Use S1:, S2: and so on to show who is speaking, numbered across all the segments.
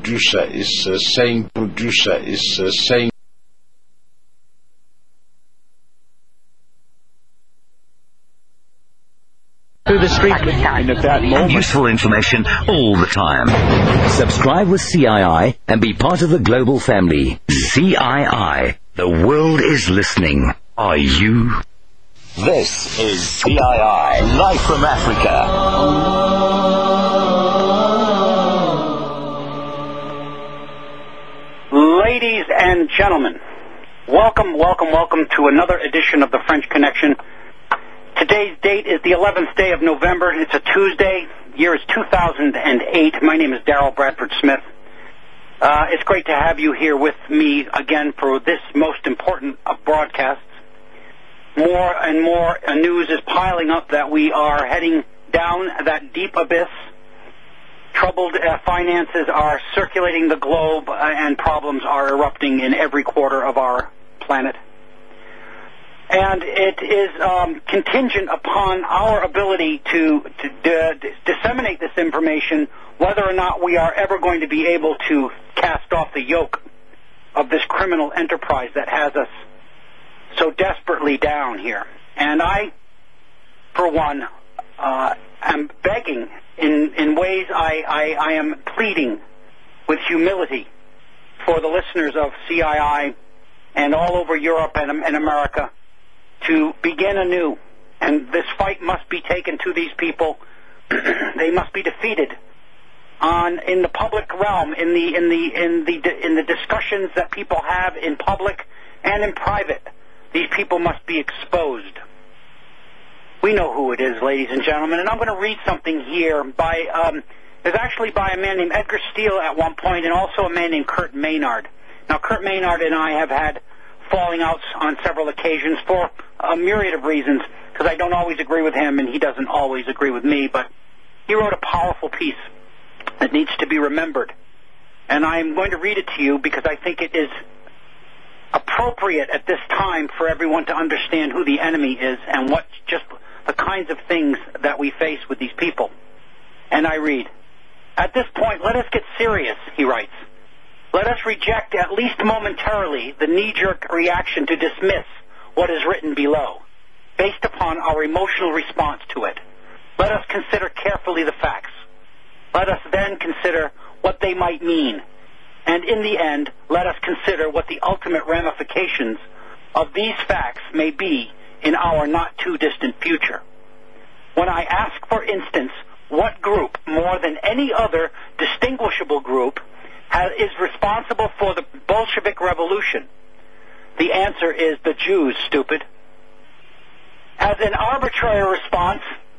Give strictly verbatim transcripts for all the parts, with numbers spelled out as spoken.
S1: producer is uh, saying, producer is uh, saying.
S2: Through the street, and at that moment,
S3: useful information all the time. Subscribe with C I I and be part of the global family. C I I. The world is listening. Are you? This is C I I, live from Africa.
S4: Ladies and gentlemen, welcome, welcome, welcome to another edition of the French Connection. Today's date is the eleventh day of November. It's a Tuesday. Year is two thousand eight. My name is Daryl Bradford Smith. Uh, it's great to have you here with me again for this most important of broadcasts. More and more uh, news is piling up that we are heading down that deep abyss. Troubled uh, finances are circulating the globe, uh, and problems are erupting in every quarter of our planet. And it is um, contingent upon our ability to, to d- disseminate this information, whether or not we are ever going to be able to cast off the yoke of this criminal enterprise that has us so desperately down here. And I, for one, uh, am begging, in, in ways I, I, I am pleading with humility for the listeners of C I I and all over Europe and, and America to begin anew. And this fight must be taken to these people. They must be defeated on in the public realm, in the in the in the in the discussions that people have in public and in private. These people must be exposed. We know who it is, ladies and gentlemen, and I'm going to read something here by um, there's actually by a man named Edgar Steele at one point, and also a man named Kurt Maynard. Now, Kurt Maynard and I have had falling outs on several occasions for a myriad of reasons, because I don't always agree with him and he doesn't always agree with me, but he wrote a powerful piece that needs to be remembered. And I'm going to read it to you because I think it is appropriate at this time for everyone to understand who the enemy is and what just the kinds of things that we face with these people. And I read, "At this point, let us get serious," he writes. "Let us reject, at least momentarily, the knee-jerk reaction to dismiss what is written below, based upon our emotional response to it. Let us consider carefully the facts. Let us then consider what they might mean. And in the end, let us consider what the ultimate ramifications of these facts may be in our not-too-distant future. When I ask, for instance, what group, more than any other distinguishable group, has, is responsible for the Bolshevik Revolution, the answer is the Jews, stupid. As an arbitrary response,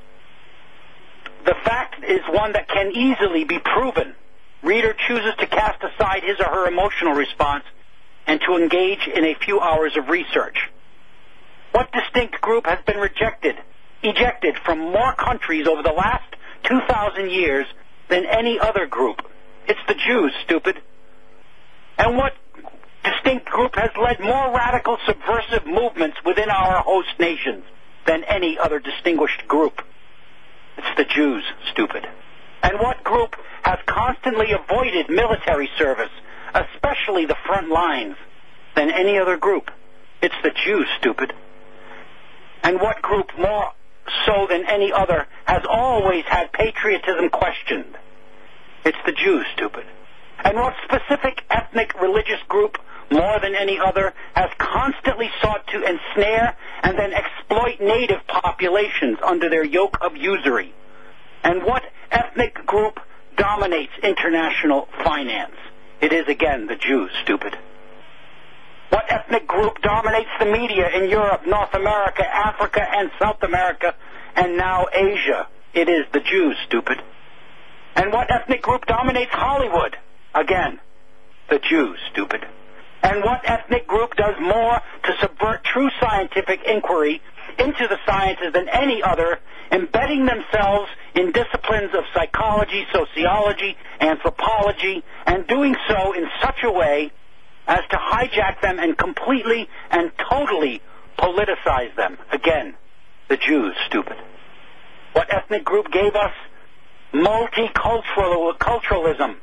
S4: the fact is one that can easily be proven. Reader chooses to cast aside his or her emotional response and to engage in a few hours of research. What distinct group has been rejected, ejected from more countries over the last two thousand years than any other group? It's the Jews, stupid. And what distinct group has led more radical subversive movements within our host nations than any other distinguished group? It's the Jews, stupid. And what group has constantly avoided military service, especially the front lines, than any other group? It's the Jews, stupid. And what group more so than any other has always had patriotism questioned? It's the Jews, stupid. And what specific ethnic religious group, more than any other, has constantly sought to ensnare and then exploit native populations under their yoke of usury? And what ethnic group dominates international finance? It is, again, the Jews, stupid. What ethnic group dominates the media in Europe, North America, Africa, and South America, and now Asia? It is the Jews, stupid. And what ethnic group dominates Hollywood? Again, the Jews, stupid. And what ethnic group does more to subvert true scientific inquiry into the sciences than any other, embedding themselves in disciplines of psychology, sociology, anthropology, and doing so in such a way as to hijack them and completely and totally politicize them? Again, the Jews, stupid. What ethnic group gave us multiculturalism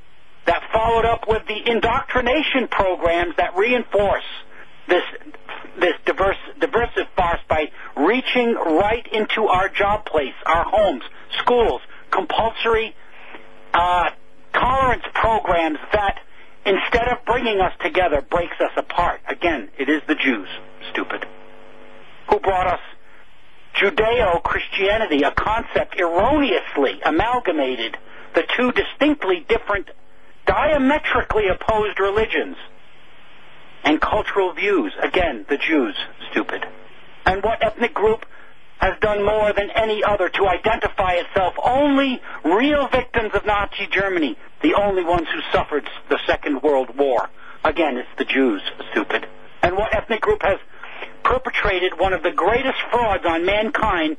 S4: that followed up with the indoctrination programs that reinforce this this diverse, diversive farce by reaching right into our job place, our homes, schools, compulsory uh, tolerance programs that, instead of bringing us together, breaks us apart. Again, it is the Jews, stupid, who brought us Judeo-Christianity, a concept erroneously amalgamated the two distinctly different, diametrically opposed religions and cultural views. Again, the Jews, stupid. And what ethnic group has done more than any other to identify itself? Only real victims of Nazi Germany, the only ones who suffered the Second World War. Again, it's the Jews, stupid. And what ethnic group has perpetrated one of the greatest frauds on mankind?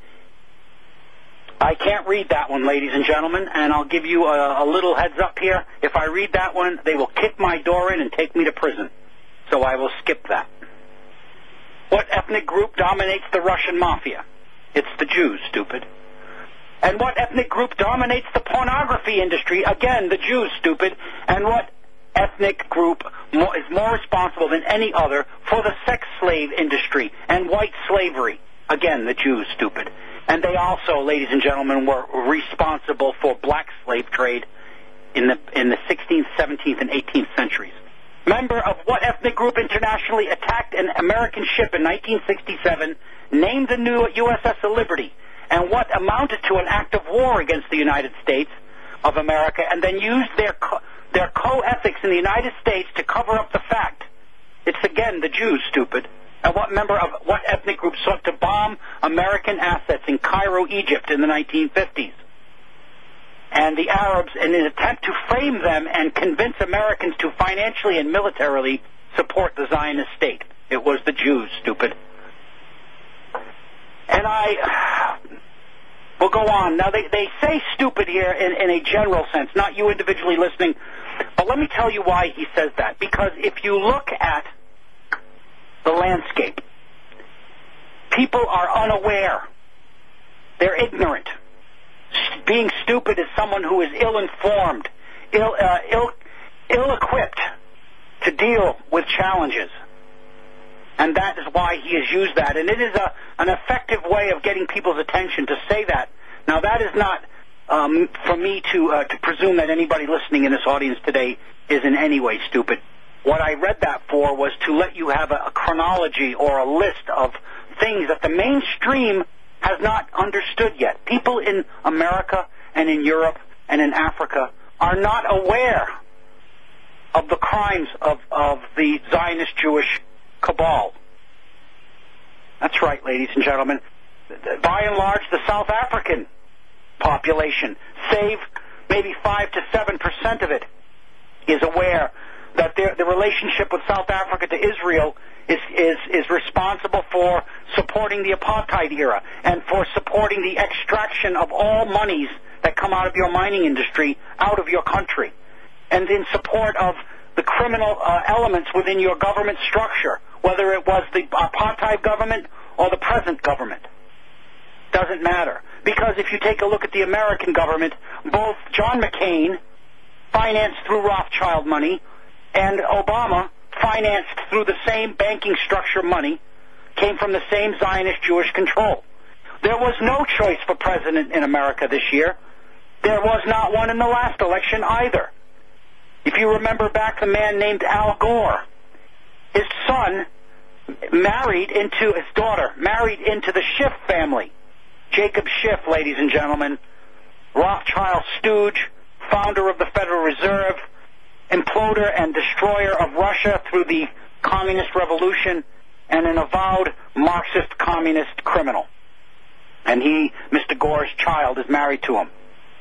S4: I can't read that one, ladies and gentlemen, and I'll give you a, a little heads up here. If I read that one, they will kick my door in and take me to prison. So I will skip that. What ethnic group dominates the Russian mafia? It's the Jews, stupid. And what ethnic group dominates the pornography industry? Again, the Jews, stupid. And what ethnic group more, is more responsible than any other for the sex slave industry and white slavery? Again, the Jews, stupid. And they also, ladies and gentlemen, were responsible for black slave trade in the in the sixteenth, seventeenth, and eighteenth centuries. Member of what ethnic group internationally attacked an American ship in nineteen sixty-seven, named the new U S S Liberty, and what amounted to an act of war against the United States of America, and then used their co- their co-ethics in the United States to cover up the fact? It's again the Jews, stupid. And what member of what ethnic group sought to bomb American assets in Cairo, Egypt in the nineteen fifties? And the Arabs, in an attempt to frame them and convince Americans to financially and militarily support the Zionist state. It was the Jews, stupid. And I will go on. Now, they, they say stupid here in, in a general sense, not you individually listening. But let me tell you why he says that. Because if you look at the landscape, people are unaware. They're ignorant. Being stupid is someone who is ill-informed, ill, uh, ill, ill-equipped to deal with challenges. And that is why he has used that. And it is a, an effective way of getting people's attention to say that. Now, that is not um, for me to, uh, to presume that anybody listening in this audience today is in any way stupid. What I read that for was to let you have a, a chronology or a list of things that the mainstream has not understood yet. People in America and in Europe and in Africa are not aware of the crimes of, of the Zionist Jewish cabal. That's right, ladies and gentlemen. By and large, the South African population, save maybe five to seven percent of it, is aware that their, the relationship with South Africa to Israel is, is, is responsible for supporting the apartheid era and for supporting the extraction of all monies that come out of your mining industry out of your country, and in support of the criminal uh, elements within your government structure, whether it was the apartheid government or the present government. Doesn't matter. Because if you take a look at the American government, both John McCain, financed through Rothschild money, and Obama, financed through the same banking structure money, came from the same Zionist Jewish control. There was no choice for president in America this year. There was not one in the last election either. If you remember back, the man named Al Gore, his son married into, his daughter, married into the Schiff family. Jacob Schiff, ladies and gentlemen, Rothschild stooge, founder of the Federal Reserve, imploder and destroyer of Russia through the Communist Revolution, and an avowed Marxist communist criminal. And he, Mister Gore's child, is married to him.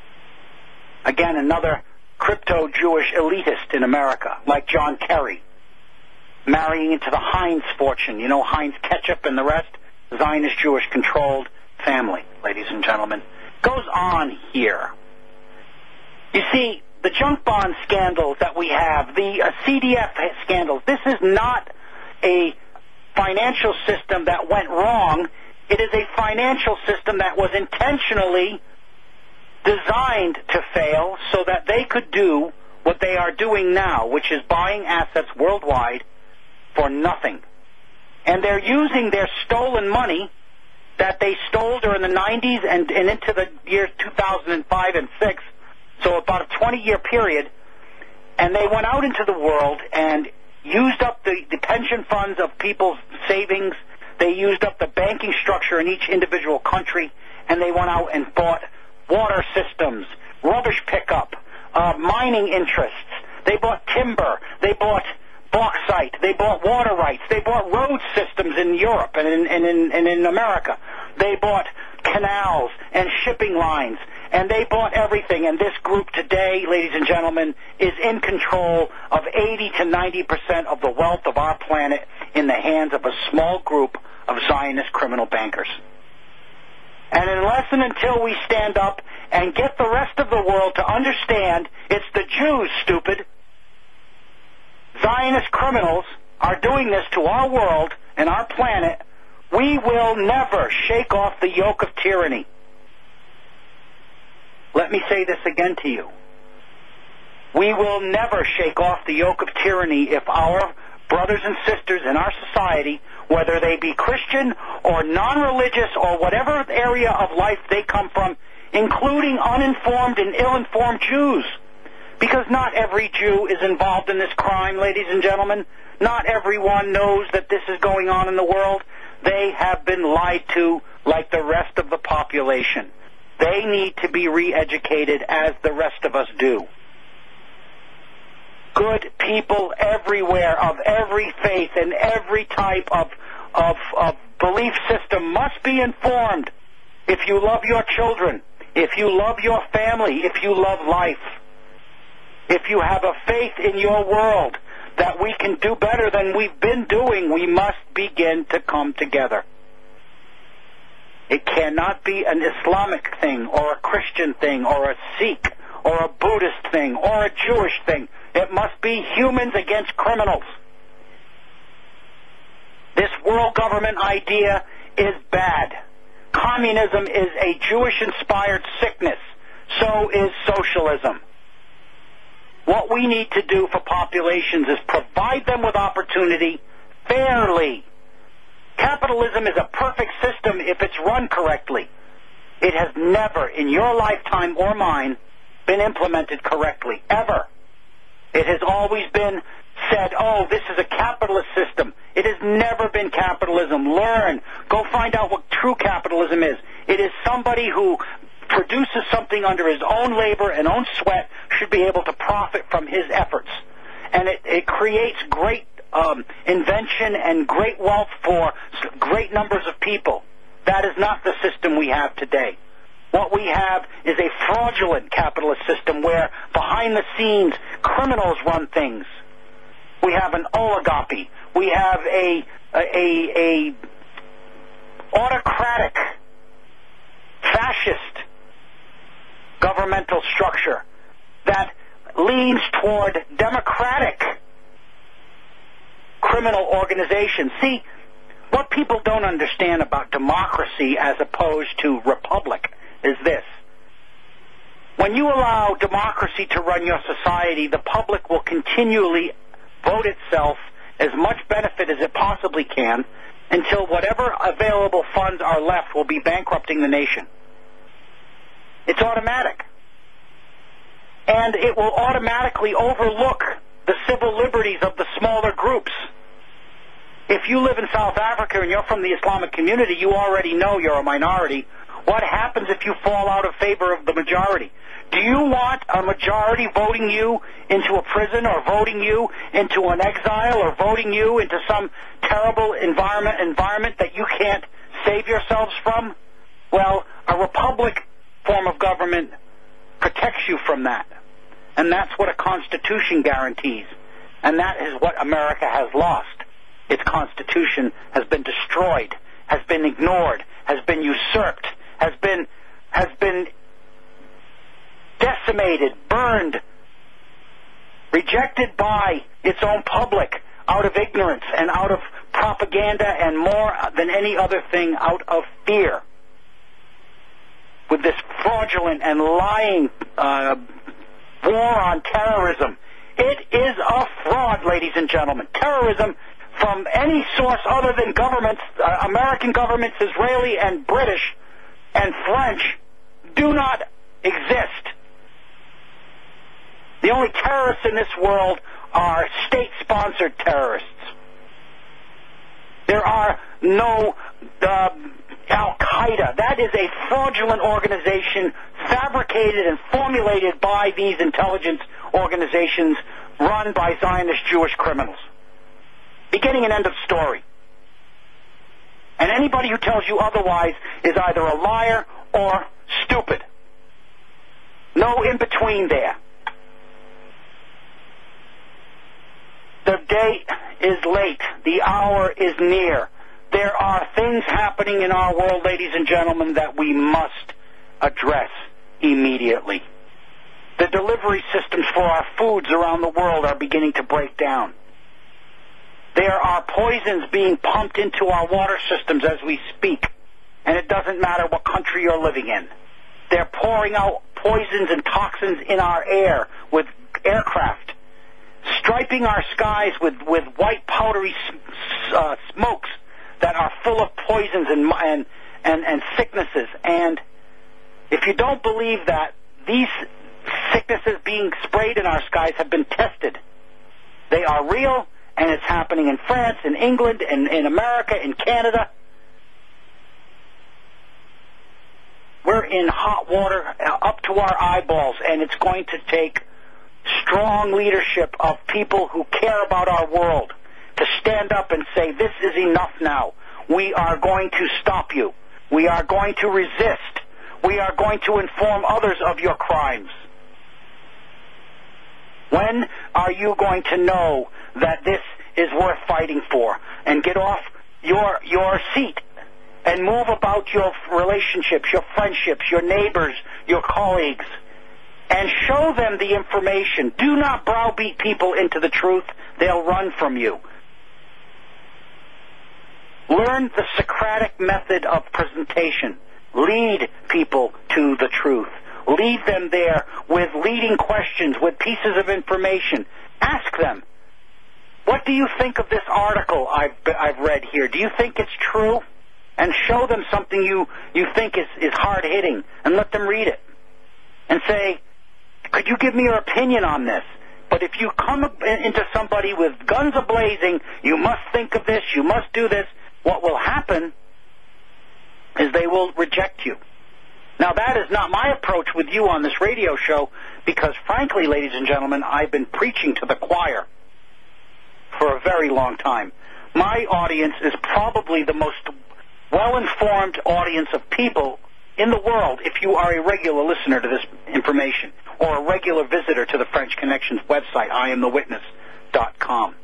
S4: Again, another crypto-Jewish elitist in America, like John Kerry, marrying into the Heinz fortune. You know, Heinz Ketchup and the rest, Zionist Jewish-controlled family, ladies and gentlemen. Goes on here. You see, the junk bond scandals that we have, the uh, C D F scandals, this is not a financial system that went wrong. It is a financial system that was intentionally designed to fail so that they could do what they are doing now, which is buying assets worldwide for nothing. And they're using their stolen money that they stole during the nineties and, and into the years two thousand five and six, so about a twenty-year period, and they went out into the world and used up the, the pension funds of people's savings. They used up the banking structure in each individual country, and they went out and bought water systems, rubbish pickup, uh, mining interests. They bought timber. They bought bauxite. They bought water rights. They bought road systems in Europe and in, and in, and in America. They bought canals and shipping lines, and they bought everything. And this group today, ladies and gentlemen, is in control of eighty to ninety percent of the wealth of our planet in the hands of a small group of Zionist criminal bankers. And unless and until we stand up and get the rest of the world to understand it's the Jews, stupid, Zionist criminals are doing this to our world and our planet, we will never shake off the yoke of tyranny. Let me say this again to you. We will never shake off the yoke of tyranny if our brothers and sisters in our society, whether they be Christian or non-religious or whatever area of life they come from, including uninformed and ill-informed Jews, because not every Jew is involved in this crime, ladies and gentlemen. Not everyone knows that this is going on in the world. They have been lied to like the rest of the population. They need to be re-educated as the rest of us do. Good people everywhere of every faith and every type of, of, of belief system must be informed. If you love your children, if you love your family, if you love life, if you have a faith in your world that we can do better than we've been doing, we must begin to come together. It cannot be an Islamic thing or a Christian thing or a Sikh or a Buddhist thing or a Jewish thing. It must be humans against criminals. This world government idea is bad. Communism is a Jewish-inspired sickness. So is socialism. What we need to do for populations is provide them with opportunity fairly. Capitalism is a perfect system if it's run correctly. It has never, in your lifetime or mine, been implemented correctly, ever. It has always been said, oh, this is a capitalist system. It has never been capitalism. Learn. Go find out what true capitalism is. It is somebody who produces something under his own labor and own sweat should be able to profit from his efforts. And it, it creates great um, invention and great wealth for great numbers of people. That is not the system we have today. What we have is a fraudulent capitalist system where behind the scenes criminals run things. We have an oligarchy. We have a a, a autocratic, fascist governmental structure that leans toward democratic criminal organizations. See, what people don't understand about democracy as opposed to republic is this. When you allow democracy to run your society, the public will continually vote itself as much benefit as it possibly can until whatever available funds are left will be bankrupting the nation. It's automatic. And it will automatically overlook the civil liberties of the smaller groups. If you live in South Africa and you're from the Islamic community, you already know you're a minority. What happens if you fall out of favor of the majority? Do you want a majority voting you into a prison or voting you into an exile or voting you into some terrible environment environment that you can't save yourselves from? Well, a republic form of government protects you from that. And that's what a constitution guarantees. And that is what America has lost. Its constitution has been destroyed, has been ignored, has been usurped, has been has been decimated, burned, rejected by its own public out of ignorance and out of propaganda and more than any other thing out of fear. With this fraudulent and lying uh, war on terrorism. It is a fraud, ladies and gentlemen. Terrorism from any source other than governments, uh, American governments, Israeli and British and French, do not exist. The only terrorists in this world are state-sponsored terrorists. There are no uh, Al-Qaeda. That is a fraudulent organization fabricated and formulated by these intelligence organizations run by Zionist Jewish criminals. Beginning and end of story. And anybody who tells you otherwise is either a liar or stupid. No in between there. The day is late. The hour is near. There are things happening in our world, ladies and gentlemen, that we must address immediately. The delivery systems for our foods around the world are beginning to break down. There are poisons being pumped into our water systems as we speak, and it doesn't matter what country you're living in. They're pouring out poisons and toxins in our air with aircraft, striping our skies with, with white powdery uh, smokes that are full of poisons and, and, and, and sicknesses. And if you don't believe that, these sicknesses being sprayed in our skies have been tested. They are real, and it's happening in France, in England, in, in America, in Canada. We're in hot water up to our eyeballs, and it's going to take strong leadership of people who care about our world to stand up and say, this is enough now. We are going to stop you. We are going to resist. We are going to inform others of your crimes. When are you going to know that this is worth fighting for? And get off your your seat and move about your relationships, your friendships, your neighbors, your colleagues, and show them the information. Do not browbeat people into the truth. They'll run from you. Learn the Socratic method of presentation. Lead people to the truth. Lead them there with leading questions, with pieces of information. Ask them, what do you think of this article I've, I've read here? Do you think it's true? And show them something you, you think is, is hard-hitting, and let them read it. And say, could you give me your opinion on this? But if you come into somebody with guns a-blazing, you must think of this, you must do this, what will happen is they will reject you. Now, that is not my approach with you on this radio show, because frankly, ladies and gentlemen, I've been preaching to the choir for a very long time. My audience is probably the most well-informed audience of people in the world if you are a regular listener to this information or a regular visitor to the French Connections website, I am the witness dot com.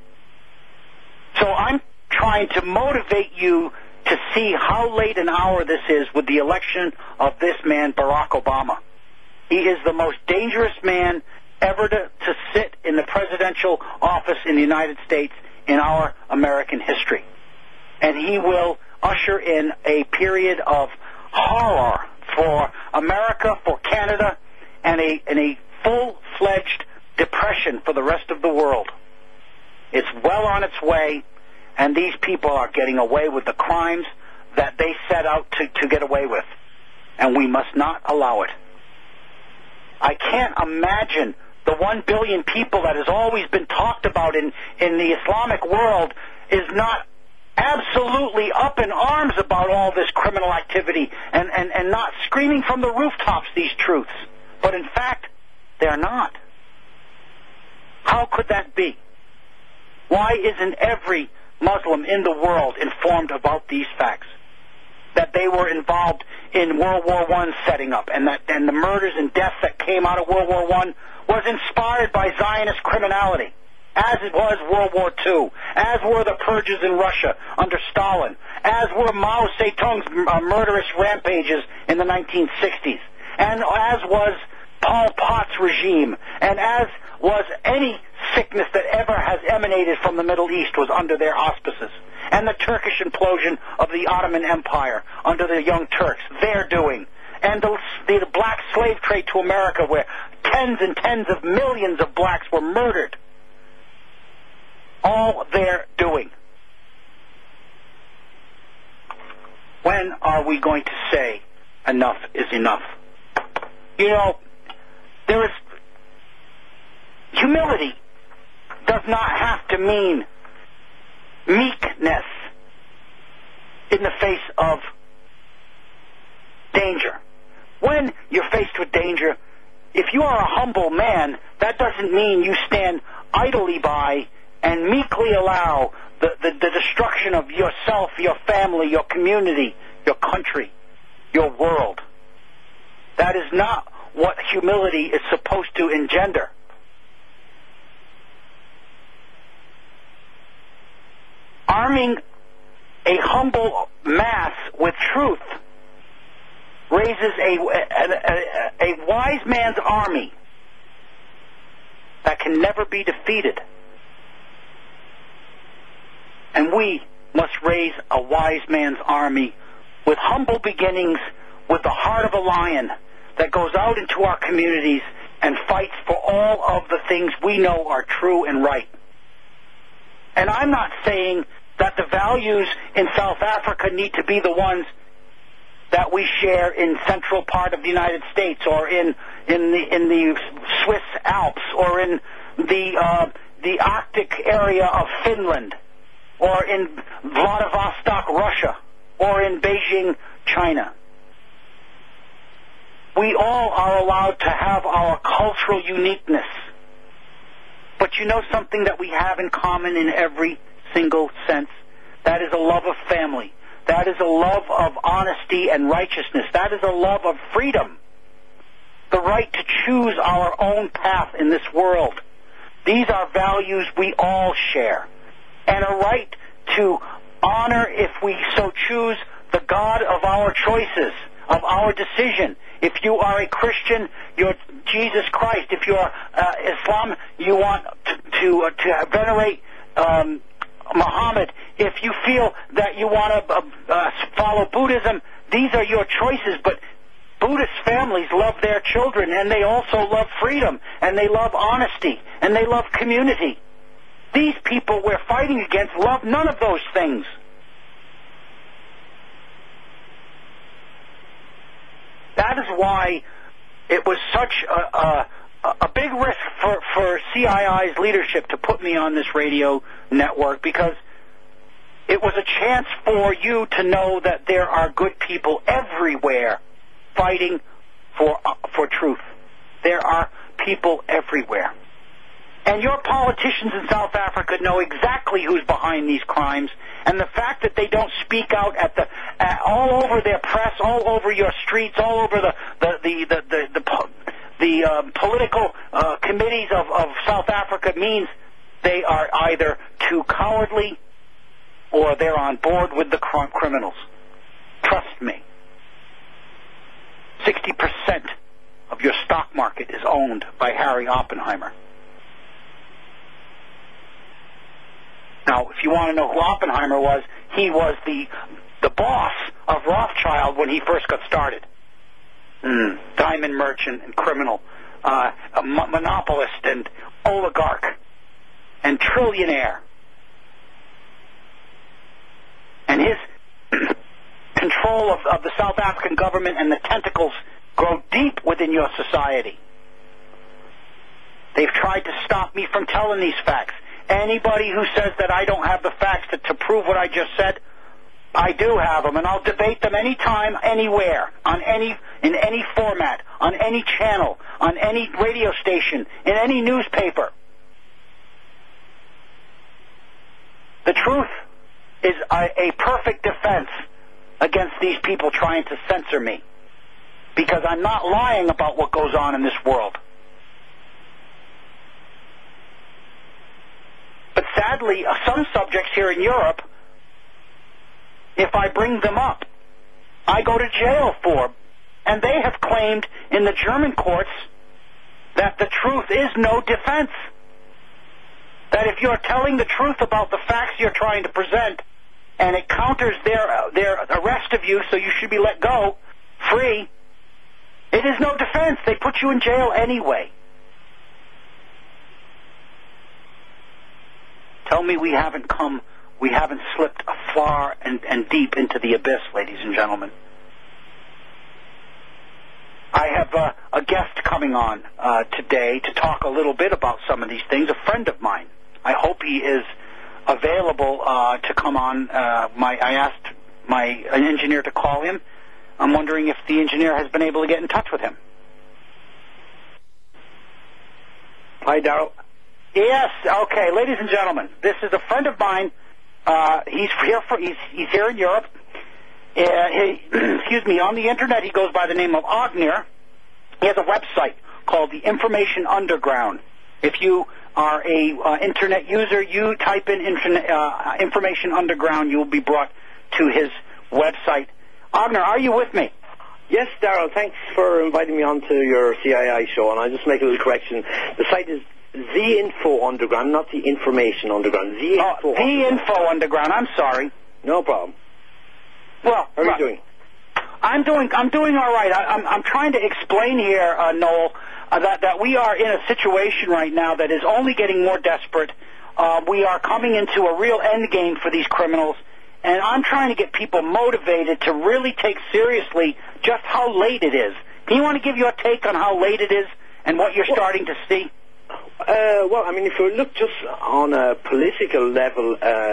S4: So I'm trying to motivate you to see how late an hour this is with the election of this man, Barack Obama. He is the most dangerous man ever to, to sit in the presidential office in the United States in our American history. And he will usher in a period of horror for America, for Canada, and a, and a full-fledged depression for the rest of the world. It's well on its way, and these people are getting away with the crimes that they set out to, to get away with. And we must not allow it. I can't imagine the one billion people that has always been talked about in, in the Islamic world is not absolutely up in arms about all this criminal activity and, and, and not screaming from the rooftops these truths. But in fact, they're not. How could that be? Why isn't every Muslim in the world informed about these facts? That they were involved in World War One setting up, and that and the murders and deaths that came out of World War One was inspired by Zionist criminality, as it was World War Two, as were the purges in Russia under Stalin, as were Mao Zedong's uh, murderous rampages in the nineteen sixties, and as was Pol Pot's regime, and as was any sickness that ever has emanated from the Middle East was under their auspices. And the Turkish implosion of the Ottoman Empire under the Young Turks, they're doing. and the, the, the black slave trade to America, where tens and tens of millions of blacks were murdered. All they're doing. When are we going to say enough is enough? You know, there is humility does not have to mean meekness in the face of danger. When you're faced with danger, if you are a humble man, that doesn't mean you stand idly by and meekly allow the, the, the destruction of yourself, your family, your community, your country, your world. That is not what humility is supposed to engender. Arming a humble mass with truth raises a, a, a, a wise man's army that can never be defeated. And we must raise a wise man's army with humble beginnings, with the heart of a lion that goes out into our communities and fights for all of the things we know are true and right. And I'm not saying that the values in South Africa need to be the ones that we share in central part of the United States, or in in the in the Swiss Alps, or in the uh, the Arctic area of Finland, or in Vladivostok, Russia, or in Beijing, China. We all are allowed to have our cultural uniqueness. But you know something that we have in common in every single sense? That is a love of family. That is a love of honesty and righteousness. That is a love of freedom. The right to choose our own path in this world. These are values we all share. And a right to honor, if we so choose, the God of our choices, of our decision. If you are a Christian, you're Jesus Christ. If you're uh, Islam, you want to to, uh, to venerate um, Muhammad. If you feel that you want to uh, uh, follow Buddhism, these are your choices. But Buddhist families love their children, and they also love freedom, and they love honesty, and they love community. These people we're fighting against love none of those things. That is why it was such a, a, a big risk for, for C I I's leadership to put me on this radio network, because it was a chance for you to know that there are good people everywhere fighting for for truth. There are people everywhere. And your politicians in South Africa know exactly who's behind these crimes, and the fact that they don't speak out at the at, all over their press, all over your streets, all over the the the the the, the, the uh, political uh, committees of, of South Africa means they are either too cowardly or they're on board with the cr- criminals. Trust me. Sixty percent of your stock market is owned by Harry Oppenheimer. Now, if you want to know who Oppenheimer was, he was the the boss of Rothschild when he first got started. Mm, diamond merchant and criminal, uh, a mo- monopolist and oligarch and trillionaire. And his control of, of the South African government and the tentacles grow deep within your society. They've tried to stop me from telling these facts. Anybody who says that I don't have the facts to, to prove what I just said, I do have them, and I'll debate them anytime, anywhere, on any in any format, on any channel, on any radio station, in any newspaper. The truth is a, a perfect defense against these people trying to censor me, because I'm not lying about what goes on in this world. But sadly, some subjects here in Europe, if I bring them up, I go to jail for. And they have claimed in the German courts that the truth is no defense. That if you're telling the truth about the facts you're trying to present, and it counters their their arrest of you, so you should be let go free, It is no defense. They put you in jail anyway. Tell me we haven't come, we haven't slipped far and, and deep into the abyss, ladies and gentlemen. I have uh, a guest coming on uh, today to talk a little bit about some of these things, a friend of mine. I hope he is available uh, to come on. Uh, my, I asked my an engineer to call him. I'm wondering if the engineer has been able to get in touch with him.
S5: Hi, Darrell.
S4: Yes, okay, ladies and gentlemen, this is a friend of mine. Uh, he's here for he's he's here in Europe. Uh, he, excuse me, on the internet he goes by the name of Ognir. He has a website called the Information Underground. If you are a uh, internet user, you type in internet, uh, Information Underground, you will be brought to his website. Ognir, are you with me?
S5: Yes, Darrell, thanks for inviting me on to your C I I show, and I'll just make a little correction. The site is The Info Underground, not the Information Underground. The Info
S4: oh, The
S5: Underground.
S4: Info Underground, I'm sorry.
S5: No problem.
S4: Well,
S5: how are
S4: look,
S5: you doing?
S4: I'm doing. I'm doing all right. I, I'm. I'm trying to explain here, uh, Noel, uh, that that we are in a situation right now that is only getting more desperate. Uh, we are coming into a real end game for these criminals, and I'm trying to get people motivated to really take seriously just how late it is. Do you want to give your take on how late it is and what you're
S5: well,
S4: starting to see?
S5: Uh, well, I mean, if you look just on a political level,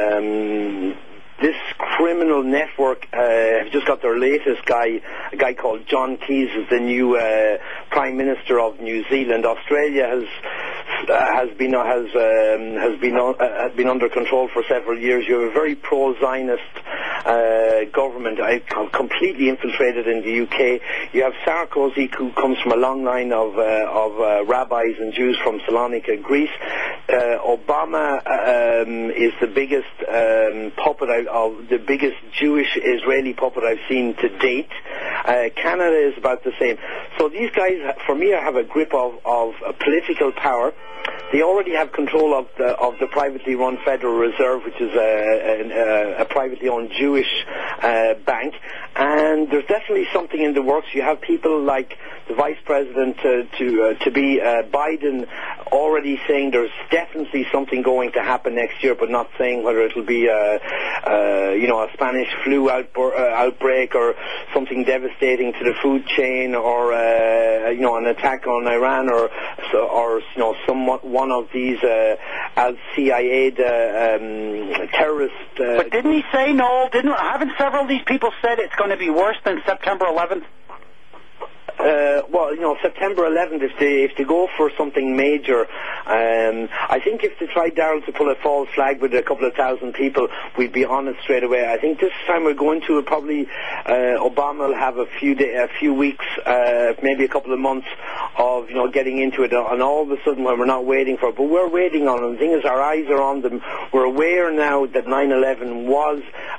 S5: um, this criminal network uh, have just got their latest guy, a guy called John Keyes, is the new uh, Prime Minister of New Zealand. Australia has uh, has been uh, has um, has been uh, has been under control for several years. You have a very pro-Zionist uh, government, uh, completely infiltrated in the U K. You have Sarkozy, who comes from a long line of uh, of uh, rabbis and Jews from Salonika, Greece. Uh, Obama um, is the biggest um, puppet I, of the biggest Jewish Israeli puppet I've seen to date. Uh, Canada is about the same. So these guys, for me, have a grip of of uh, political power. They already have control of the of the privately run Federal Reserve, which is a, a, a privately owned Jewish uh, bank, and there's definitely something in the works. You have people like the Vice President to to, uh, to be uh, Biden already saying there's definitely something going to happen next year, but not saying whether it'll be a, uh, you know a Spanish flu outbur- uh, outbreak or something devastating to the food chain, or uh, you know an attack on Iran, or or you know somewhat one of these uh, al-C I A uh, um, terrorist. Uh,
S4: but didn't he say, Noel? Didn't haven't several of these people said it's going to be worse than September eleventh?
S5: Uh, well, you know, September eleventh, if they if they go for something major, um, I think if they tried, Darrell, to pull a false flag with a couple of thousand people, we'd be on it straight away. I think this time we're going to probably uh, Obama will have a few day, a few weeks, uh, maybe a couple of months of you know getting into it, and all of a sudden when we're not waiting for it, but we're waiting on them. The thing is, our eyes are on them. We're aware now that nine eleven was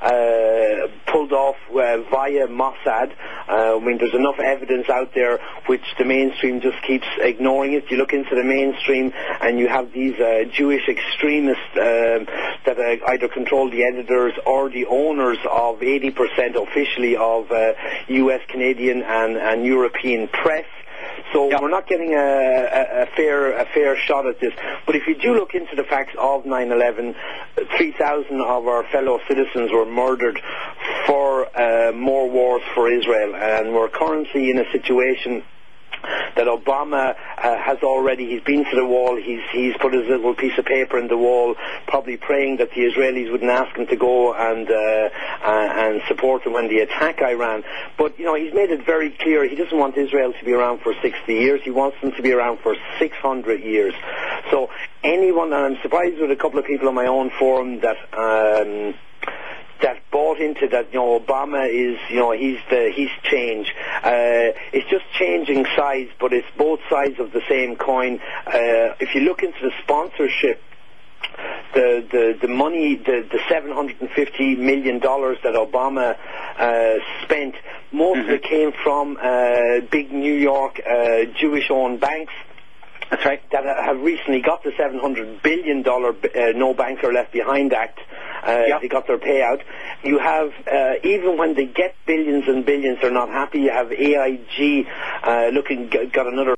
S5: uh, pulled off uh, via Mossad. Uh, I mean, there's enough evidence out there which the mainstream just keeps ignoring it. You look into the mainstream and you have these uh, Jewish extremists uh, that uh, either control the editors or the owners of eighty percent officially of uh, U S, Canadian and, and European press. So yep. We're not getting a, a, a fair a fair shot at this. But if you do look into the facts of nine eleven, three thousand of our fellow citizens were murdered for uh, more wars for Israel, and we're currently in a situation that Obama uh, has already, he's been to the wall, he's he's put his little piece of paper in the wall, probably praying that the Israelis wouldn't ask him to go and uh, uh, and support him when they attack Iran. But, you know, he's made it very clear he doesn't want Israel to be around for sixty years, he wants them to be around for six hundred years. So anyone, and I'm surprised with a couple of people on my own forum that... Um, that bought into that, you know, Obama is, you know, he's the, he's change. Uh, it's just changing sides, but it's both sides of the same coin. Uh, if you look into the sponsorship, the, the, the money, the, the seven hundred fifty million dollars that Obama uh, spent, most mm-hmm. of it came from uh, big New York uh, Jewish-owned banks. That's right. That have recently got the seven hundred billion dollars uh, No Banker Left Behind Act. Uh, yep. They got their payout. You have, uh, even when they get billions and billions, they're not happy. You have A I G uh, looking got another